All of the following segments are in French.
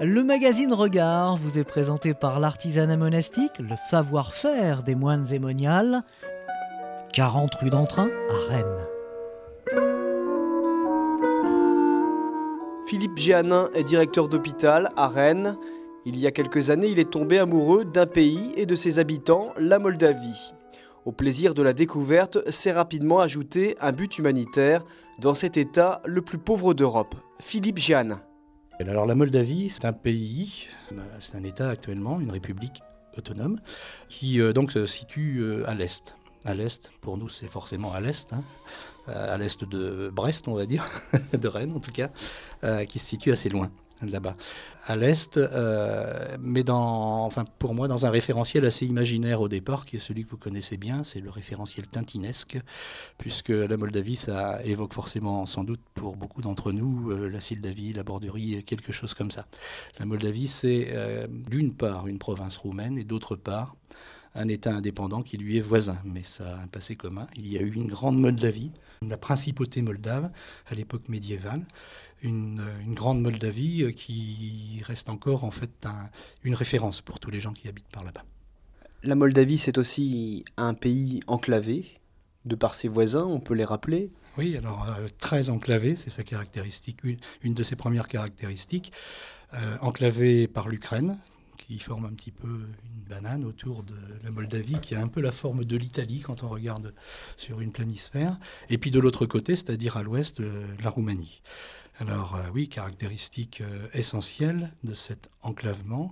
Le magazine Regard vous est présenté par l'artisanat monastique, le savoir-faire des moines et moniales. 40 rue d'Entrain à Rennes. Philippe Géanin est directeur d'hôpital à Rennes. Il y a quelques années, il est tombé amoureux d'un pays et de ses habitants, la Moldavie. Au plaisir de la découverte s'est rapidement ajouté un but humanitaire dans cet État le plus pauvre d'Europe. Philippe Géanin. Alors la Moldavie, c'est un pays, c'est un État actuellement, une république autonome, qui donc se situe à l'Est. À l'Est, pour nous c'est forcément à l'Est, à l'Est de Brest on va dire, de Rennes en tout cas, qui se situe assez loin là-bas. À l'Est, mais pour moi dans un référentiel assez imaginaire au départ, qui est celui que vous connaissez bien, c'est le référentiel tintinesque, puisque la Moldavie, ça évoque forcément, sans doute pour beaucoup d'entre nous, la Moldavie, la Borderie, quelque chose comme ça. La Moldavie, c'est d'une part une province roumaine et d'autre part un État indépendant qui lui est voisin, mais ça a un passé commun. Il y a eu une grande Moldavie, la principauté moldave à l'époque médiévale, une grande Moldavie qui reste encore en fait une référence pour tous les gens qui habitent par là-bas. La Moldavie, c'est aussi un pays enclavé, de par ses voisins, on peut les rappeler. Oui, alors très enclavé, c'est sa caractéristique, une de ses premières caractéristiques, enclavé par l'Ukraine, qui forme un petit peu une banane autour de la Moldavie, qui a un peu la forme de l'Italie quand on regarde sur une planisphère, et puis de l'autre côté, c'est-à-dire à l'ouest, la Roumanie. Alors oui, caractéristique essentielle de cet enclavement,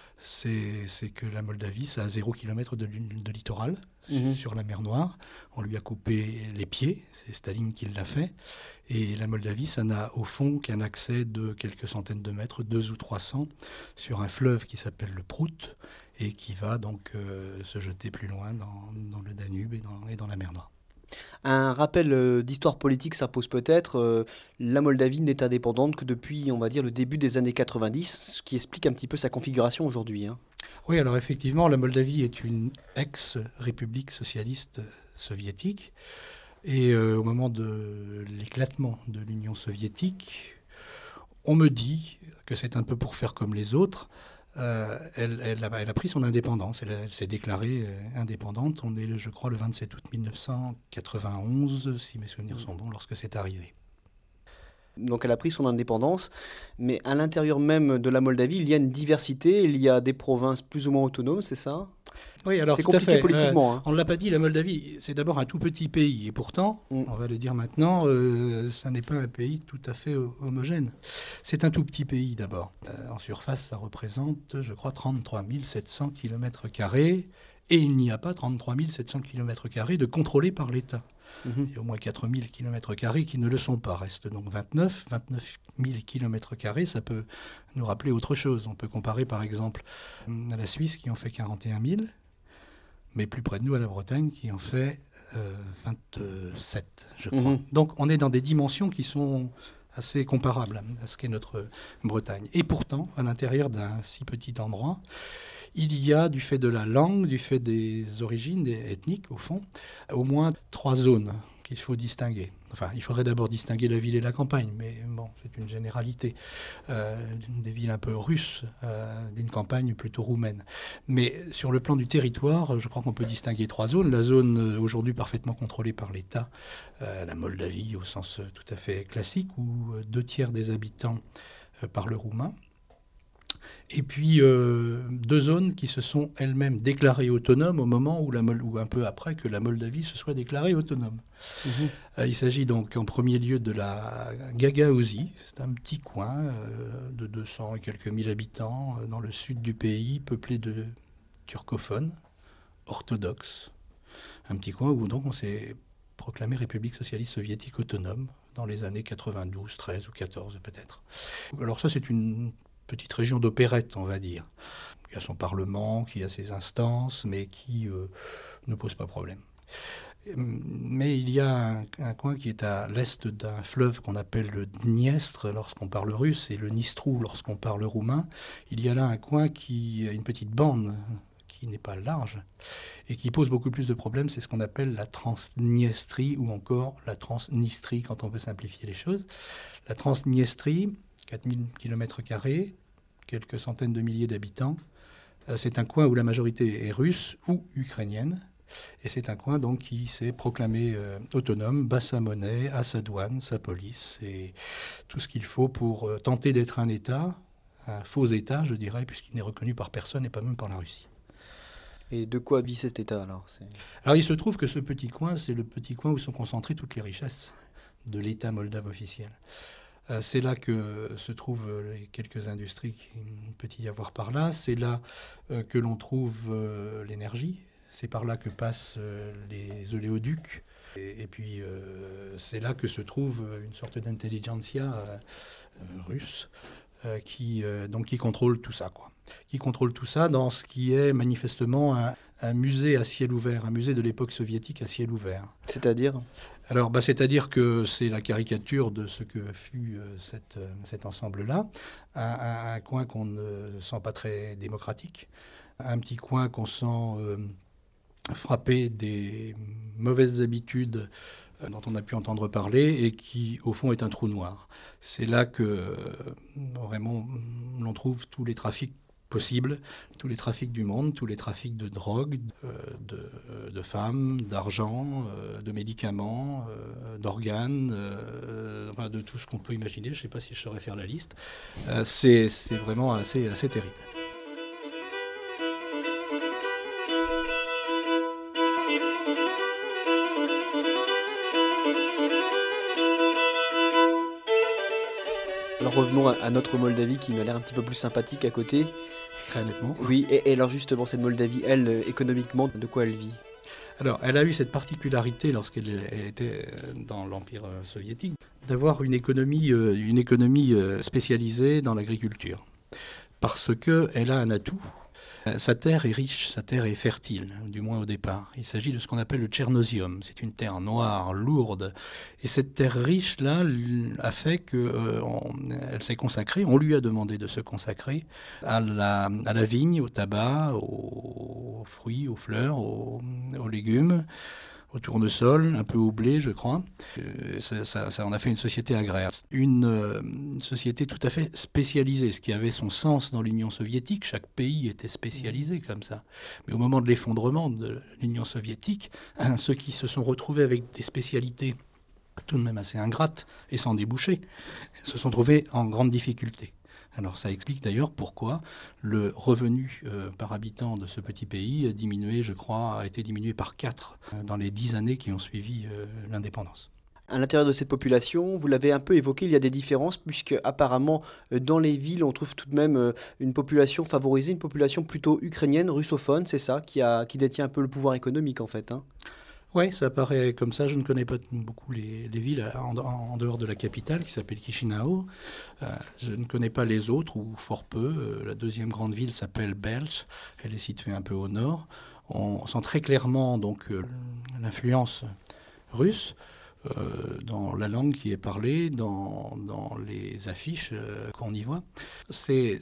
c'est que la Moldavie, ça a 0 km de littoral sur la mer Noire. On lui a coupé les pieds, c'est Staline qui l'a fait. Et la Moldavie, ça n'a au fond qu'un accès de quelques centaines de mètres, 200 ou 300, sur un fleuve qui s'appelle le Prout et qui va donc se jeter plus loin dans le Danube et dans la mer Noire. Un rappel d'histoire politique s'impose peut-être. La Moldavie n'est indépendante que depuis, on va dire, le début des années 90, ce qui explique un petit peu sa configuration aujourd'hui. Oui, alors effectivement, la Moldavie est une ex-république socialiste soviétique. Et au moment de l'éclatement de l'Union soviétique, on me dit que c'est un peu pour faire comme les autres. Elle a pris son indépendance, elle s'est déclarée indépendante. On est, je crois, le 27 août 1991, si mes souvenirs sont bons, lorsque c'est arrivé. Donc elle a pris son indépendance, mais à l'intérieur même de la Moldavie, il y a une diversité, il y a des provinces plus ou moins autonomes, c'est ça ? Oui, alors c'est tout à compliqué fait. Politiquement. On ne l'a pas dit, la Moldavie, c'est d'abord un tout petit pays. Et pourtant, on va le dire maintenant, ça n'est pas un pays tout à fait homogène. C'est un tout petit pays d'abord. En surface, ça représente, je crois, 33 700 km². Et il n'y a pas 33 700 km² de contrôlés par l'État. Il y a au moins 4 000 km² qui ne le sont pas. Reste donc 29 000 km². Ça peut nous rappeler autre chose. On peut comparer par exemple à la Suisse qui en fait 41 000, mais plus près de nous à la Bretagne qui en fait 27, je crois. Donc on est dans des dimensions qui sont assez comparables à ce qu'est notre Bretagne. Et pourtant, à l'intérieur d'un si petit endroit, il y a, du fait de la langue, du fait des origines ethniques, au fond, au moins 3 zones qu'il faut distinguer. Enfin, il faudrait d'abord distinguer la ville et la campagne, mais bon, c'est une généralité. Des villes un peu russes, d'une campagne plutôt roumaine. Mais sur le plan du territoire, je crois qu'on peut distinguer 3 zones. La zone aujourd'hui parfaitement contrôlée par l'État, la Moldavie au sens tout à fait classique, où 2/3 des habitants parlent roumain. Et puis 2 zones qui se sont elles-mêmes déclarées autonomes au moment ou un peu après que la Moldavie se soit déclarée autonome. Il s'agit donc en premier lieu de la Gagaouzie. C'est un petit coin de 200 et quelques mille habitants dans le sud du pays, peuplé de turcophones, orthodoxes. Un petit coin où donc on s'est proclamé République socialiste soviétique autonome dans les années 92, 13 ou 14 peut-être. Alors ça c'est une petite région d'opérette, on va dire, qui a son parlement, qui a ses instances, mais qui ne pose pas problème. Mais il y a un coin qui est à l'est d'un fleuve qu'on appelle le Dniestre lorsqu'on parle russe et le Nistrou lorsqu'on parle roumain. Il y a là un coin qui a une petite bande qui n'est pas large et qui pose beaucoup plus de problèmes. C'est ce qu'on appelle la Transniestrie ou encore la Transnistrie quand on veut simplifier les choses. La Transniestrie, 4000 km², quelques centaines de milliers d'habitants. C'est un coin où la majorité est russe ou ukrainienne. Et c'est un coin donc qui s'est proclamé autonome, bat sa monnaie, a sa douane, sa police et tout ce qu'il faut pour tenter d'être un État, un faux État, je dirais, puisqu'il n'est reconnu par personne et pas même par la Russie. Et de quoi vit cet État alors? Alors il se trouve que ce petit coin, c'est le petit coin où sont concentrées toutes les richesses de l'État moldave officiel. C'est là que se trouvent les quelques industries qu'il peut y avoir par là. C'est là que l'on trouve l'énergie. C'est par là que passent les oléoducs. Et puis c'est là que se trouve une sorte d'intelligentsia russe qui contrôle tout ça, quoi. Qui contrôle tout ça dans ce qui est manifestement un musée à ciel ouvert, un musée de l'époque soviétique à ciel ouvert. C'est-à-dire ? Alors, c'est-à-dire que c'est la caricature de ce que fut cet ensemble-là. Un coin qu'on ne sent pas très démocratique. Un petit coin qu'on sent frappé des mauvaises habitudes dont on a pu entendre parler et qui, au fond, est un trou noir. C'est là que, vraiment, l'on trouve tous les trafics possibles, tous les trafics du monde, tous les trafics de drogue, de femmes, d'argent, de médicaments, d'organes, enfin de tout ce qu'on peut imaginer. Je ne sais pas si je saurais faire la liste. C'est vraiment assez terrible. Alors revenons à notre Moldavie qui m'a l'air un petit peu plus sympathique à côté. Très nettement. Oui, et alors justement, cette Moldavie, elle, économiquement, de quoi elle vit? Alors, elle a eu cette particularité lorsqu'elle était dans l'Empire soviétique, d'avoir une économie spécialisée dans l'agriculture. Parce qu'elle a un atout. Sa terre est riche, sa terre est fertile, du moins au départ. Il s'agit de ce qu'on appelle le tchernosium. C'est une terre noire, lourde. Et cette terre riche-là a fait qu'elle s'est consacrée, on lui a demandé de se consacrer à la vigne, au tabac, aux fruits, aux fleurs, aux légumes, au tournesol, un peu au blé, je crois. Ça en a fait une société agraire. Une société tout à fait spécialisée, ce qui avait son sens dans l'Union soviétique. Chaque pays était spécialisé comme ça. Mais au moment de l'effondrement de l'Union soviétique, ceux qui se sont retrouvés avec des spécialités tout de même assez ingrates et sans déboucher, se sont trouvés en grande difficulté. Alors ça explique d'ailleurs pourquoi le revenu par habitant de ce petit pays a diminué, je crois, a été diminué par 4 dans les 10 années qui ont suivi l'indépendance. À l'intérieur de cette population, vous l'avez un peu évoqué, il y a des différences, puisque apparemment dans les villes, on trouve tout de même une population favorisée, une population plutôt ukrainienne, russophone, c'est ça, qui détient un peu le pouvoir économique en fait, hein. Oui, ça paraît comme ça. Je ne connais pas beaucoup les villes en dehors de la capitale qui s'appelle Chisinau. Je ne connais pas les autres, ou fort peu. La deuxième grande ville s'appelle Belch. Elle est située un peu au nord. On sent très clairement donc l'influence russe dans la langue qui est parlée, dans les affiches qu'on y voit. C'est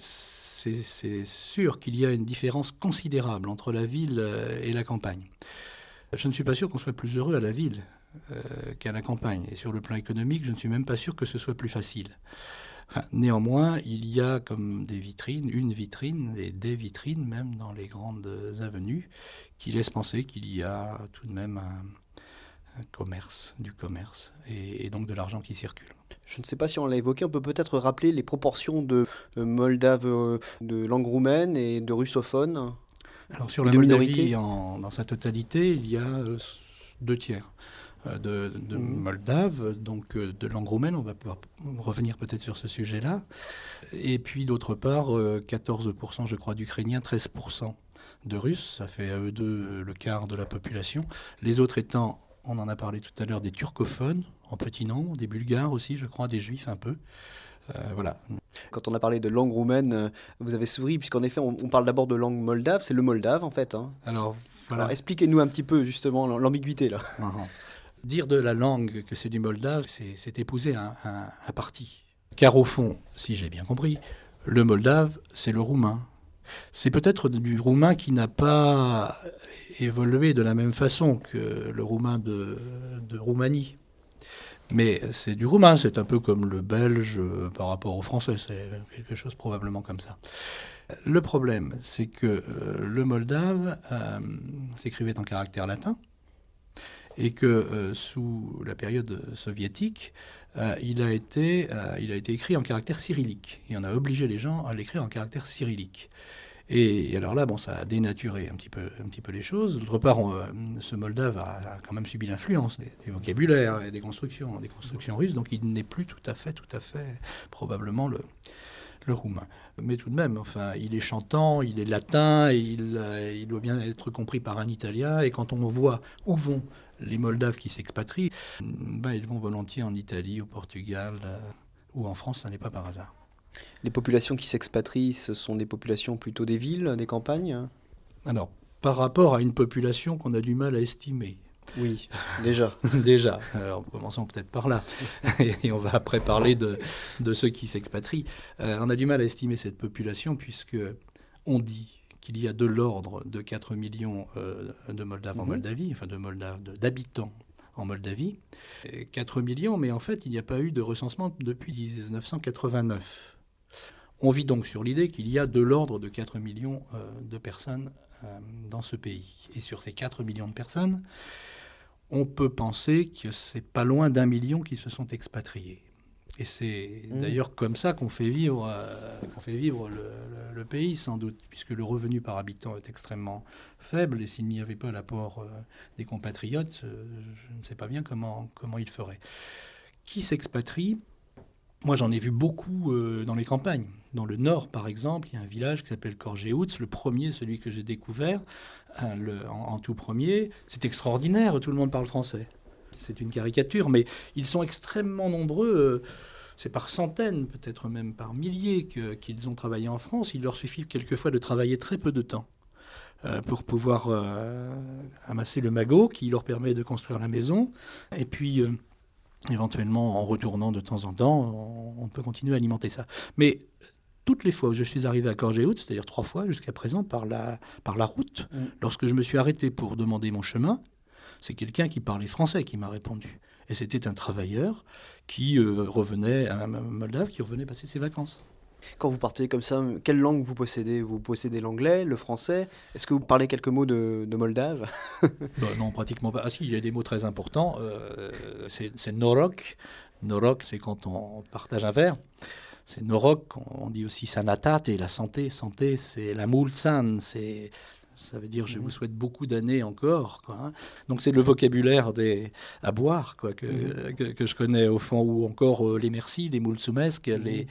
sûr qu'il y a une différence considérable entre la ville et la campagne. Je ne suis pas sûr qu'on soit plus heureux à la ville qu'à la campagne. Et sur le plan économique, je ne suis même pas sûr que ce soit plus facile. Enfin, néanmoins, il y a comme des vitrines, une vitrine et des vitrines même dans les grandes avenues qui laissent penser qu'il y a tout de même un commerce, du commerce et donc de l'argent qui circule. Je ne sais pas si on l'a évoqué, on peut peut-être rappeler les proportions de Moldaves de langue roumaine et de russophones. Alors sur la Moldavie, dans sa totalité, il y a 2 tiers de Moldaves, donc de langue roumaine, on va pouvoir revenir peut-être sur ce sujet-là. Et puis d'autre part, 14% je crois d'Ukrainiens, 13% de Russes, ça fait à eux deux le quart de la population. Les autres étant, on en a parlé tout à l'heure, des turcophones en petit nombre, des Bulgares aussi je crois, des Juifs un peu. Voilà. Quand on a parlé de langue roumaine, vous avez souri, puisqu'en effet, on parle d'abord de langue moldave, c'est le moldave en fait, hein. Alors, voilà. Alors, expliquez-nous un petit peu justement l'ambiguïté là. Dire de la langue que c'est du moldave, c'est épouser un parti. Car au fond, si j'ai bien compris, le moldave, c'est le roumain. C'est peut-être du roumain qui n'a pas évolué de la même façon que le roumain de Roumanie. Mais c'est du roumain, c'est un peu comme le belge par rapport au français, c'est quelque chose probablement comme ça. Le problème, c'est que le moldave s'écrivait en caractère latin et que sous la période soviétique, il a été écrit en caractère cyrillique. Et on a obligé les gens à l'écrire en caractère cyrillique. Et alors là, bon, ça a dénaturé un petit peu les choses. D'autre part, ce Moldave a quand même subi l'influence des vocabulaires et des constructions russes, donc il n'est plus tout à fait probablement le roumain. Mais tout de même, enfin, il est chantant, il est latin, il doit bien être compris par un Italien. Et quand on voit où vont les Moldaves qui s'expatrient, ils vont volontiers en Italie, au Portugal ou en France, ça n'est pas par hasard. Les populations qui s'expatrient, ce sont des populations plutôt des villes, des campagnes? Alors, par rapport à une population qu'on a du mal à estimer. Oui, déjà. Déjà. Alors, commençons peut-être par là. Et on va après parler de ceux qui s'expatrient. On a du mal à estimer cette population puisque on dit qu'il y a de l'ordre de 4 millions de Moldaves en Moldavie, enfin d'habitants en Moldavie. 4 millions, mais en fait, il n'y a pas eu de recensement depuis 1989. On vit donc sur l'idée qu'il y a de l'ordre de 4 millions de personnes dans ce pays. Et sur ces 4 millions de personnes, on peut penser que c'est pas loin d'1 million qui se sont expatriés. Et c'est d'ailleurs comme ça qu'on fait vivre le pays, sans doute, puisque le revenu par habitant est extrêmement faible. Et s'il n'y avait pas l'apport des compatriotes, je ne sais pas bien comment ils feraient. Qui s'expatrie ? Moi, j'en ai vu beaucoup dans les campagnes. Dans le nord, par exemple, il y a un village qui s'appelle Corgeouts, le premier, celui que j'ai découvert, en tout premier. C'est extraordinaire, tout le monde parle français. C'est une caricature, mais ils sont extrêmement nombreux. C'est par centaines, peut-être même par milliers qu'ils ont travaillé en France. Il leur suffit quelquefois de travailler très peu de temps pour pouvoir amasser le magot qui leur permet de construire la maison. Et puis... éventuellement, en retournant de temps en temps, on peut continuer à alimenter ça. Mais toutes les fois où je suis arrivé à Corgeouts, c'est-à-dire 3 fois jusqu'à présent, par la route, lorsque je me suis arrêté pour demander mon chemin, c'est quelqu'un qui parlait français qui m'a répondu. Et c'était un travailleur qui revenait, un Moldave, qui revenait passer ses vacances. Quand vous partez comme ça, quelle langue vous possédez ? Vous possédez l'anglais, le français ? Est-ce que vous parlez quelques mots de moldave ? Non, pratiquement pas. Ah si, il y a des mots très importants. C'est norok. Norok, c'est quand on partage un verre. C'est norok. On dit aussi sanatat, et la santé. Santé, c'est la mulsan. Ça veut dire je vous souhaite beaucoup d'années encore, quoi, hein. Donc c'est le vocabulaire à boire, quoi, que je connais au fond, ou encore les merci, les mulțumesc,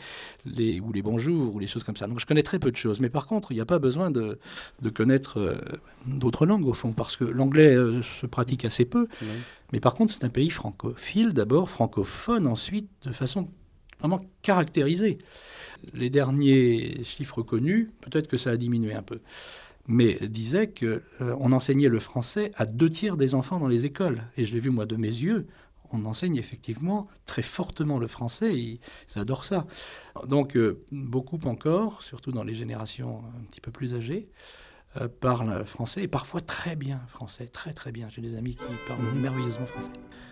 ou les bonjours, ou les choses comme ça. Donc je connais très peu de choses. Mais par contre, il n'y a pas besoin de connaître d'autres langues au fond, parce que l'anglais se pratique assez peu. Mais par contre, c'est un pays francophile d'abord, francophone ensuite, de façon vraiment caractérisée. Les derniers chiffres connus, peut-être que ça a diminué un peu, mais disait qu'on enseignait le français à 2/3 des enfants dans les écoles. Et je l'ai vu, moi, de mes yeux. On enseigne effectivement très fortement le français. Ils adorent ça. Donc, beaucoup encore, surtout dans les générations un petit peu plus âgées, parlent français, et parfois très bien français, très très bien. J'ai des amis qui parlent merveilleusement français.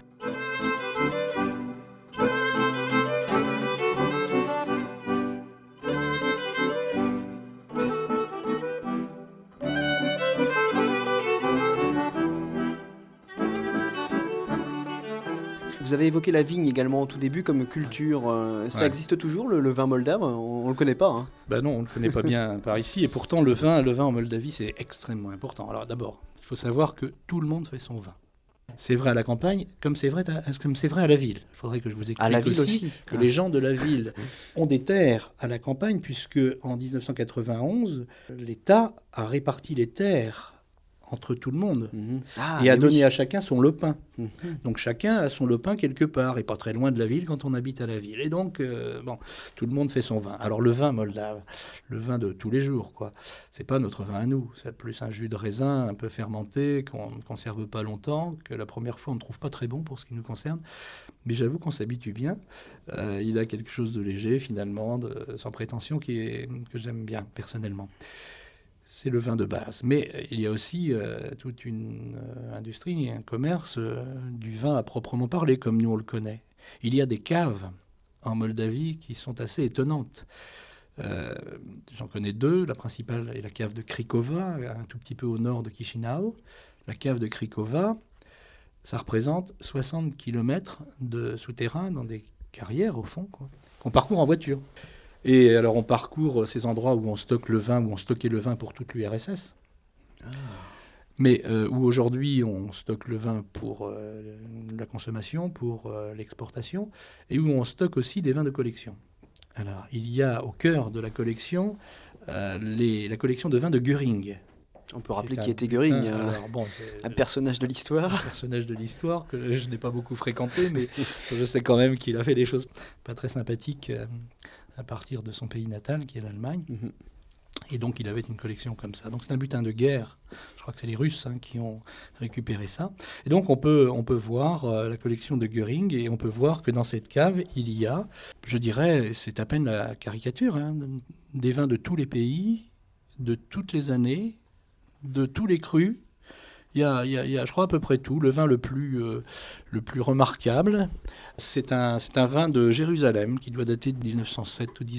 Vous avez évoqué la vigne également au tout début comme culture. Ça existe toujours, le vin moldave ? On ne le connaît pas. Hein. Ben non, on ne le connaît pas bien par ici. Et pourtant, le vin en Moldavie, c'est extrêmement important. Alors d'abord, il faut savoir que tout le monde fait son vin. C'est vrai à la campagne, comme c'est vrai à la ville. Il faudrait que je vous explique à la ville aussi que les gens de la ville ont des terres à la campagne, puisque en 1991, l'État a réparti les terres entre tout le monde, et a donné à chacun son lopin. Donc chacun a son lopin quelque part, et pas très loin de la ville quand on habite à la ville. Et donc, tout le monde fait son vin. Alors le vin moldave, le vin de tous les jours, quoi. C'est pas notre vin à nous, c'est plus un jus de raisin un peu fermenté, qu'on ne conserve pas longtemps, que la première fois on ne trouve pas très bon pour ce qui nous concerne. Mais j'avoue qu'on s'habitue bien. Il a quelque chose de léger, finalement, sans prétention, que j'aime bien, personnellement. C'est le vin de base. Mais il y a aussi toute une industrie, un commerce du vin à proprement parler, comme nous on le connaît. Il y a des caves en Moldavie qui sont assez étonnantes. J'en connais deux. La principale est la cave de Krikova, un tout petit peu au nord de Chisinau. La cave de Krikova, ça représente 60 km de souterrain dans des carrières, au fond, quoi, qu'on parcourt en voiture. Et alors, on parcourt ces endroits où on stocke le vin, où on stockait le vin pour toute l'URSS. Mais où aujourd'hui, on stocke le vin pour la consommation, pour l'exportation, et où on stocke aussi des vins de collection. Alors, il y a au cœur de la collection la collection de vins de Göring. On peut rappeler qui était Göring, un personnage de l'histoire. Un personnage de l'histoire que je n'ai pas beaucoup fréquenté, mais je sais quand même qu'il a fait des choses pas très sympathiques à partir de son pays natal, qui est l'Allemagne. Mm-hmm. Et donc, il avait une collection comme ça. Donc, c'est un butin de guerre. Je crois que c'est les Russes qui ont récupéré ça. Et donc, on peut voir la collection de Göring et on peut voir que dans cette cave, il y a, je dirais, c'est à peine la caricature, des vins de tous les pays, de toutes les années, de tous les crus. Il y a, je crois, à peu près tout. Le vin le plus remarquable, c'est un vin de Jérusalem qui doit dater de 1907 ou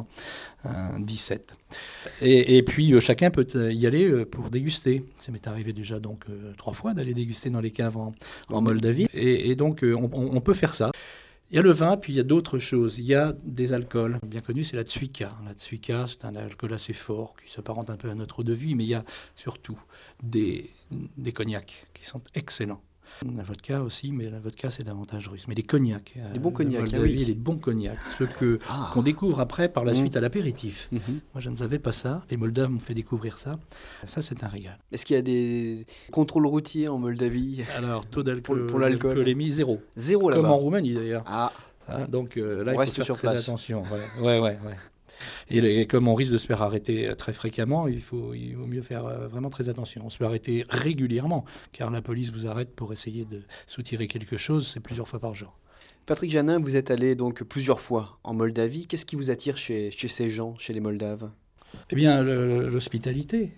1917. Et puis, chacun peut y aller pour déguster. Ça m'est arrivé déjà donc 3 fois d'aller déguster dans les caves en Moldavie. Et donc, on peut faire ça. Il y a le vin, puis il y a d'autres choses. Il y a des alcools. Bien connu, c'est la Tsuika. La Tsuika, c'est un alcool assez fort qui s'apparente un peu à notre eau de vie, mais il y a surtout des cognacs qui sont excellents. La vodka aussi, mais la vodka, c'est davantage russe. Mais les cognacs. Des bons cognacs, oui. Les bons cognacs. Ceux qu'on découvre après, par la suite, à l'apéritif. Moi, je ne savais pas ça. Les Moldaves m'ont fait découvrir ça. Ça, c'est un régal. Est-ce qu'il y a des contrôles routiers en Moldavie? Alors, taux d'alcool pour l'alcool émis, 0. 0 là-bas. Comme en Roumanie, d'ailleurs. Donc, là, il faut faire très attention. Ouais. Et comme on risque de se faire arrêter très fréquemment, il vaut mieux faire vraiment très attention. On se fait arrêter régulièrement, car la police vous arrête pour essayer de soutirer quelque chose, c'est plusieurs fois par jour. Patrick Janin, vous êtes allé donc plusieurs fois en Moldavie. Qu'est-ce qui vous attire chez ces gens, chez les Moldaves? Eh bien, l'hospitalité,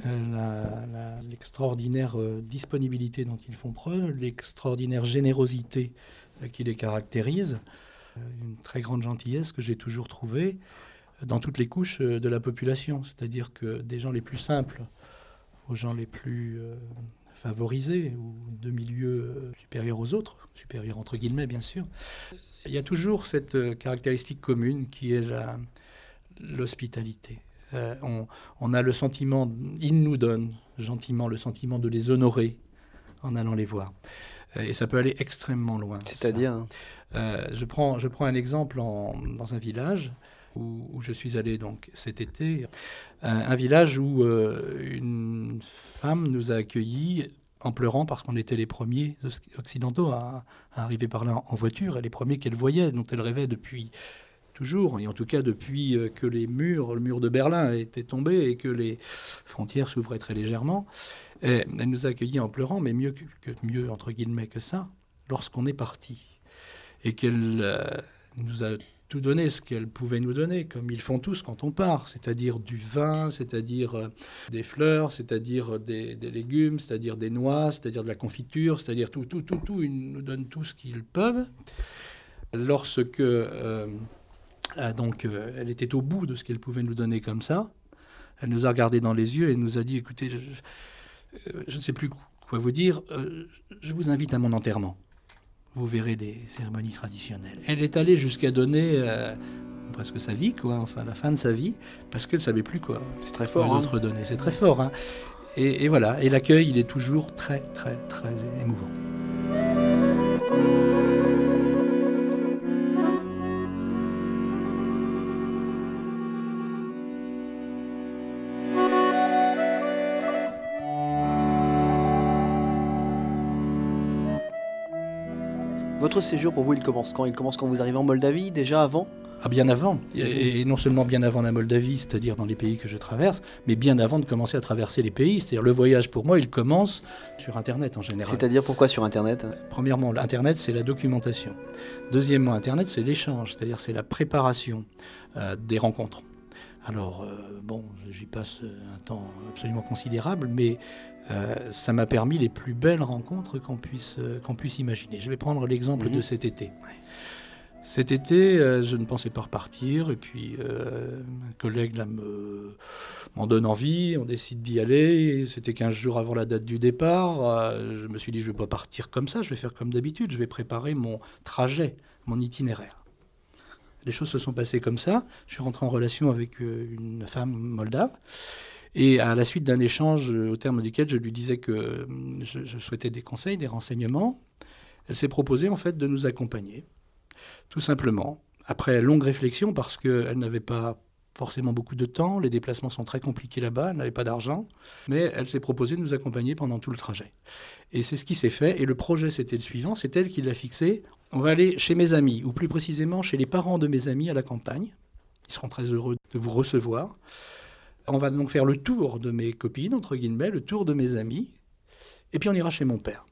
l'extraordinaire disponibilité dont ils font preuve, l'extraordinaire générosité qui les caractérise, une très grande gentillesse que j'ai toujours trouvée dans toutes les couches de la population. C'est-à-dire que des gens les plus simples aux gens les plus favorisés ou de milieux supérieurs aux autres, supérieurs entre guillemets bien sûr, il y a toujours cette caractéristique commune qui est l'hospitalité. On a le sentiment, ils nous donnent gentiment le sentiment de les honorer en allant les voir. Et ça peut aller extrêmement loin. C'est-à-dire je prends un exemple dans un village où je suis allé donc cet été. Un village où une femme nous a accueillis en pleurant parce qu'on était les premiers occidentaux à arriver par là en voiture, et les premiers qu'elle voyait, dont elle rêvait depuis toujours, et en tout cas depuis que le mur de Berlin était tombé et que les frontières s'ouvraient très légèrement. Et elle nous a accueillis en pleurant, mais mieux entre guillemets que ça, lorsqu'on est parti. Et qu'elle nous a tout donné ce qu'elle pouvait nous donner, comme ils font tous quand on part, c'est-à-dire du vin, c'est-à-dire des fleurs, c'est-à-dire des légumes, c'est-à-dire des noix, c'est-à-dire de la confiture, c'est-à-dire tout. Ils nous donnent tout ce qu'ils peuvent. Lorsque elle était au bout de ce qu'elle pouvait nous donner comme ça, elle nous a regardés dans les yeux et nous a dit, écoutez, je ne sais plus quoi vous dire, je vous invite à mon enterrement. Vous verrez des cérémonies traditionnelles. Elle est allée jusqu'à donner presque sa vie, la fin de sa vie, parce qu'elle ne savait plus quoi. C'est très fort. D'autres donner. C'est très fort. Et voilà. Et l'accueil, il est toujours très, très, très émouvant. Votre séjour, pour vous, il commence quand? Il commence quand vous arrivez en Moldavie, déjà avant? Bien avant, et non seulement bien avant la Moldavie, c'est-à-dire dans les pays que je traverse, mais bien avant de commencer à traverser les pays. C'est-à-dire le voyage, pour moi, il commence sur Internet en général. C'est-à-dire pourquoi sur Internet? Premièrement, Internet, c'est la documentation. Deuxièmement, Internet, c'est l'échange, c'est-à-dire c'est la préparation des rencontres. Alors, j'y passe un temps absolument considérable, mais ça m'a permis les plus belles rencontres qu'on puisse imaginer. Je vais prendre l'exemple de cet été. Cet été, je ne pensais pas repartir, et puis un collègue là m'en donne envie, on décide d'y aller. C'était 15 jours avant la date du départ. Je me suis dit, je ne vais pas partir comme ça, je vais faire comme d'habitude, je vais préparer mon trajet, mon itinéraire. Les choses se sont passées comme ça. Je suis rentré en relation avec une femme moldave. Et à la suite d'un échange au terme duquel je lui disais que je souhaitais des conseils, des renseignements, elle s'est proposée en fait de nous accompagner, tout simplement. Après longue réflexion, parce qu'elle n'avait pas forcément beaucoup de temps, les déplacements sont très compliqués là-bas, elle n'avait pas d'argent, mais elle s'est proposée de nous accompagner pendant tout le trajet. Et c'est ce qui s'est fait, et le projet c'était le suivant, c'est elle qui l'a fixé. On va aller chez mes amis, ou plus précisément chez les parents de mes amis à la campagne. Ils seront très heureux de vous recevoir. On va donc faire le tour de mes copines, entre guillemets, le tour de mes amis, et puis on ira chez mon père.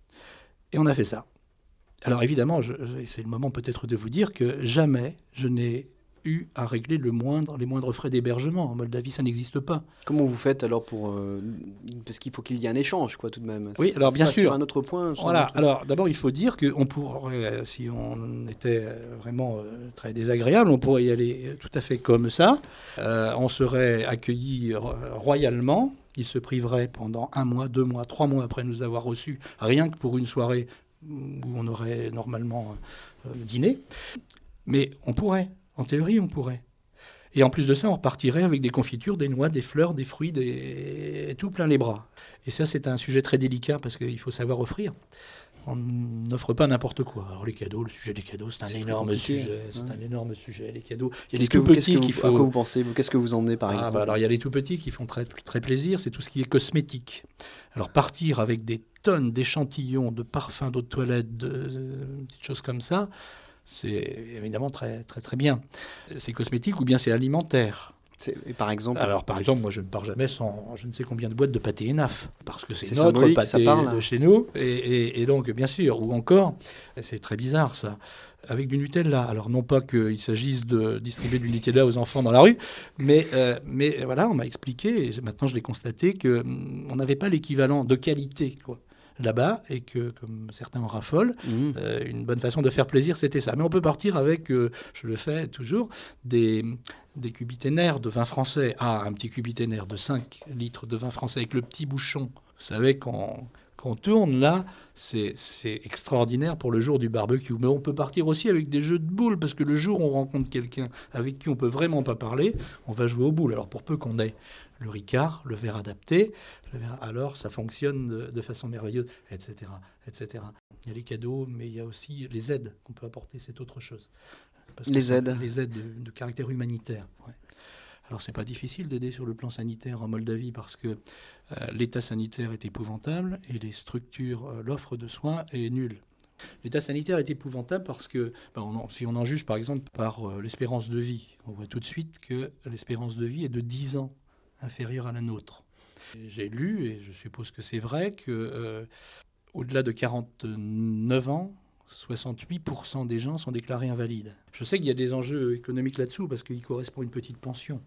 Et on a fait ça. Alors évidemment, c'est le moment peut-être de vous dire que jamais je n'ai eu à régler les moindres frais d'hébergement. En Moldavie, ça n'existe pas. Comment vous faites alors pour... parce qu'il faut qu'il y ait un échange, quoi, tout de même. Oui, alors bien sûr. Sur un autre point. Voilà. Alors d'abord, il faut dire qu'on pourrait, si on était vraiment très désagréable, on pourrait y aller tout à fait comme ça. On serait accueillis royalement. Ils se priveraient pendant 1 mois, 2 mois, 3 mois après nous avoir reçus, rien que pour une soirée où on aurait normalement dîné. Mais on pourrait. En théorie, on pourrait. Et en plus de ça, on repartirait avec des confitures, des noix, des fleurs, des fruits, tout plein les bras. Et ça, c'est un sujet très délicat parce qu'il faut savoir offrir. On n'offre pas n'importe quoi. Alors les cadeaux, le sujet des cadeaux, c'est un énorme sujet. C'est un énorme sujet. Les cadeaux, il y a les tout petits qui font... À quoi vous pensez? Qu'est-ce que vous emmenez, par exemple? Alors il y a les tout petits qui font très, très plaisir. C'est tout ce qui est cosmétique. Alors partir avec des tonnes d'échantillons, de parfums, d'eau de toilette, de petites choses comme ça, c'est évidemment très, très, très bien. C'est cosmétique ou bien c'est alimentaire. Et par exemple, moi, je ne pars jamais sans je ne sais combien de boîtes de pâté ENAF, parce que c'est notre pâté de chez nous. Et donc, bien sûr, ou encore, c'est très bizarre ça, avec du Nutella. Alors, non pas qu'il s'agisse de distribuer du Nutella aux enfants dans la rue, mais voilà, on m'a expliqué, et maintenant je l'ai constaté, qu'on n'avait pas l'équivalent de qualité, quoi, là-bas, et que, comme certains en raffolent, une bonne façon de faire plaisir, c'était ça. Mais on peut partir avec, je le fais toujours, des cubiténaires de vin français. Un petit cubiténaire de 5 litres de vin français avec le petit bouchon. Vous savez, qu'on tourne là, c'est extraordinaire pour le jour du barbecue. Mais on peut partir aussi avec des jeux de boules, parce que le jour où on rencontre quelqu'un avec qui on peut vraiment pas parler, on va jouer aux boules. Alors pour peu qu'on ait le Ricard, le verre adapté, alors ça fonctionne de façon merveilleuse, etc., etc. Il y a les cadeaux, mais il y a aussi les aides qu'on peut apporter, c'est autre chose. Les aides de caractère humanitaire. Ouais. Alors c'est pas difficile d'aider sur le plan sanitaire en Moldavie parce que l'état sanitaire est épouvantable et les structures, l'offre de soins est nulle. L'état sanitaire est épouvantable parce que, si on en juge par exemple par l'espérance de vie, on voit tout de suite que l'espérance de vie est de 10 ans inférieure à la nôtre. J'ai lu, et je suppose que c'est vrai, que au-delà de 49 ans, 68% des gens sont déclarés invalides. Je sais qu'il y a des enjeux économiques là-dessous parce qu'il correspond à une petite pension.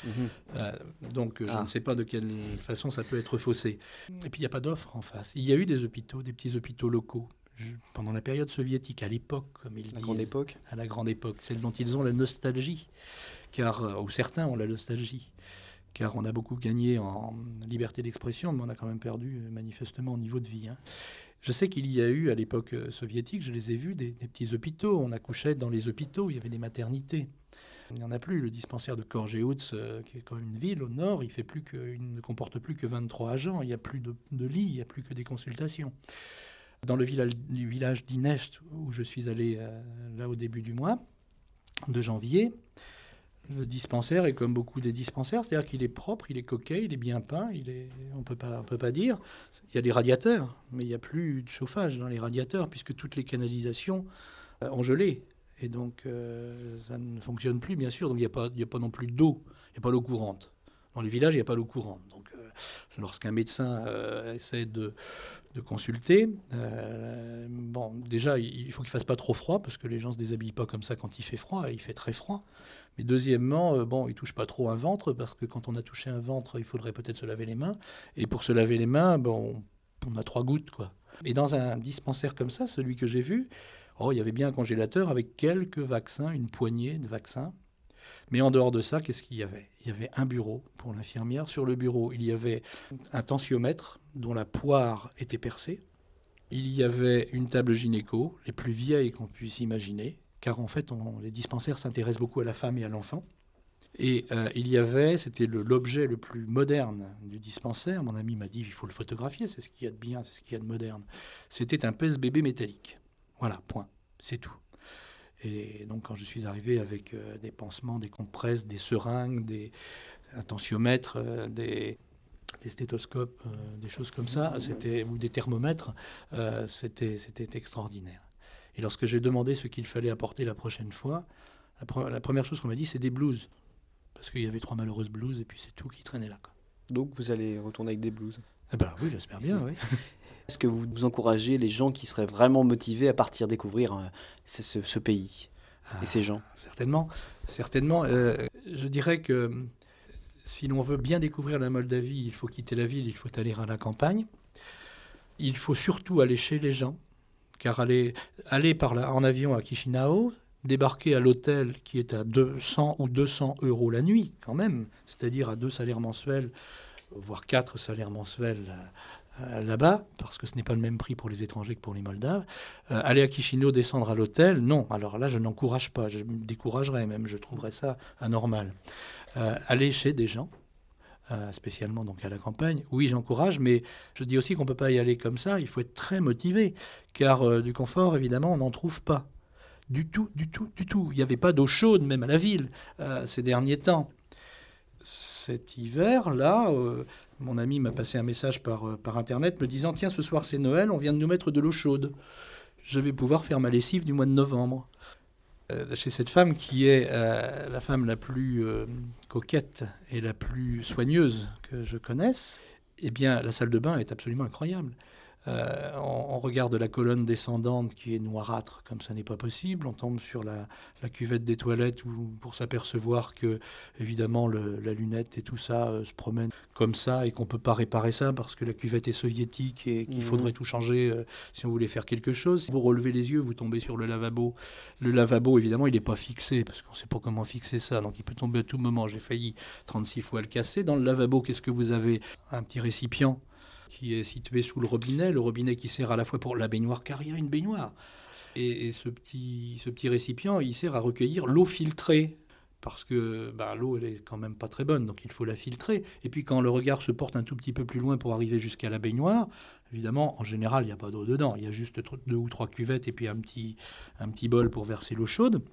Donc je ne sais pas de quelle façon ça peut être faussé. Et puis il n'y a pas d'offre en face. Il y a eu des hôpitaux, des petits hôpitaux locaux. Pendant la période soviétique, à l'époque, comme ils disent. À la grande époque. Celle dont ils ont la nostalgie. Ou certains ont la nostalgie. Car on a beaucoup gagné en liberté d'expression, mais on a quand même perdu manifestement au niveau de vie. Je sais qu'il y a eu, à l'époque soviétique, je les ai vus, des petits hôpitaux. On accouchait dans les hôpitaux, il y avait des maternités. Il n'y en a plus. Le dispensaire de Korgeouts, qui est quand même une ville au nord, il ne comporte plus que 23 agents. Il n'y a plus de lits, il n'y a plus que des consultations. Dans le village d'Inest, où je suis allé là au début du mois de janvier, le dispensaire est comme beaucoup des dispensaires, c'est-à-dire qu'il est propre, il est coquet, il est bien peint, on peut pas dire. Il y a des radiateurs, mais il n'y a plus de chauffage dans les radiateurs puisque toutes les canalisations ont gelé. Et donc ça ne fonctionne plus, bien sûr. Donc il n'y a pas non plus d'eau, il n'y a pas l'eau courante. Dans les villages, il n'y a pas l'eau courante. Donc, lorsqu'un médecin essaie de consulter, déjà, il faut qu'il ne fasse pas trop froid, parce que les gens ne se déshabillent pas comme ça quand il fait froid, et il fait très froid. Mais deuxièmement, il ne touche pas trop un ventre, parce que quand on a touché un ventre, il faudrait peut-être se laver les mains. Et pour se laver les mains, on a 3 gouttes, quoi. Et dans un dispensaire comme ça, celui que j'ai vu, il y avait bien un congélateur avec quelques vaccins, une poignée de vaccins. Mais en dehors de ça, qu'est-ce qu'il y avait ? Il y avait un bureau pour l'infirmière. Sur le bureau, il y avait un tensiomètre dont la poire était percée. Il y avait une table gynéco, les plus vieilles qu'on puisse imaginer, car en fait, les dispensaires s'intéressent beaucoup à la femme et à l'enfant. Et c'était l'objet le plus moderne du dispensaire. Mon ami m'a dit, il faut le photographier, c'est ce qu'il y a de bien, c'est ce qu'il y a de moderne. C'était un pèse-bébé métallique. Voilà, point, c'est tout. Et donc, quand je suis arrivé avec des pansements, des compresses, des seringues, un tensiomètre, des stéthoscopes, des choses comme ça, ou des thermomètres, c'était extraordinaire. Et lorsque j'ai demandé ce qu'il fallait apporter la prochaine fois, la première chose qu'on m'a dit, c'est des blouses. Parce qu'il y avait 3 malheureuses blouses, et puis c'est tout qui traînait là, quoi. Donc, vous allez retourner avec des blouses? Oui, j'espère bien, oui. Est-ce que vous encouragez les gens qui seraient vraiment motivés à partir découvrir ce pays et ces gens? Certainement. Je dirais que si l'on veut bien découvrir la Moldavie, il faut quitter la ville, il faut aller à la campagne. Il faut surtout aller chez les gens, car aller en avion à Chisinau, débarquer à l'hôtel qui est à 100 ou 200 euros la nuit, quand même, c'est-à-dire à 2 salaires mensuels, voire 4 salaires mensuels là-bas, parce que ce n'est pas le même prix pour les étrangers que pour les Moldaves. Aller à Chisinau, descendre à l'hôtel, non. Alors là, je n'encourage pas, je me découragerais même, je trouverais ça anormal. Aller chez des gens, spécialement donc à la campagne, oui, j'encourage, mais je dis aussi qu'on ne peut pas y aller comme ça, il faut être très motivé, car du confort, évidemment, on n'en trouve pas. Du tout. Il n'y avait pas d'eau chaude, même à la ville, ces derniers temps. Cet hiver-là, mon ami m'a passé un message par Internet me disant « Tiens, ce soir c'est Noël, on vient de nous mettre de l'eau chaude. Je vais pouvoir faire ma lessive du mois de novembre. » Chez cette femme qui est la femme la plus coquette et la plus soigneuse que je connaisse, eh bien, la salle de bain est absolument incroyable. On regarde la colonne descendante qui est noirâtre, comme ça n'est pas possible. On tombe sur la cuvette des toilettes pour s'apercevoir que, évidemment, la lunette et tout ça se promènent comme ça et qu'on ne peut pas réparer ça parce que la cuvette est soviétique et qu'il faudrait tout changer si on voulait faire quelque chose. Si vous relevez les yeux, vous tombez sur le lavabo. Le lavabo, évidemment, il n'est pas fixé parce qu'on ne sait pas comment fixer ça. Donc, il peut tomber à tout moment. J'ai failli 36 fois le casser. Dans le lavabo, qu'est-ce que vous avez ? Un petit récipient qui est situé sous le robinet qui sert à la fois pour la baignoire, car il y a une baignoire. Et ce petit récipient, il sert à recueillir l'eau filtrée, parce que l'eau, elle est quand même pas très bonne, donc il faut la filtrer. Et puis quand le regard se porte un tout petit peu plus loin pour arriver jusqu'à la baignoire, évidemment, en général, il n'y a pas d'eau dedans. Il y a juste 2 ou 3 cuvettes et puis un petit bol pour verser l'eau chaude.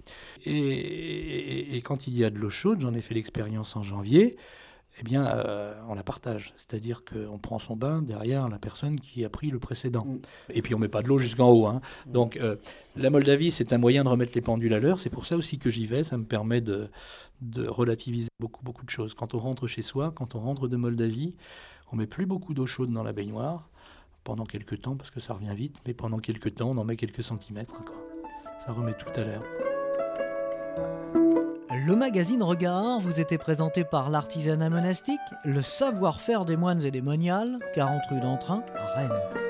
Et quand il y a de l'eau chaude, j'en ai fait l'expérience en janvier, eh bien, on la partage. C'est-à-dire qu'on prend son bain derrière la personne qui a pris le précédent. Et puis, on ne met pas de l'eau jusqu'en haut, hein. Donc, la Moldavie, c'est un moyen de remettre les pendules à l'heure. C'est pour ça aussi que j'y vais. Ça me permet de relativiser beaucoup de choses. Quand on rentre chez soi, quand on rentre de Moldavie, on ne met plus beaucoup d'eau chaude dans la baignoire pendant quelques temps, parce que ça revient vite. Mais pendant quelques temps, on en met quelques centimètres, quoi. Ça remet tout à l'heure. Le magazine Regard vous était présenté par l'artisanat monastique, le savoir-faire des moines et des moniales, 40 rue d'Entrain, à Rennes.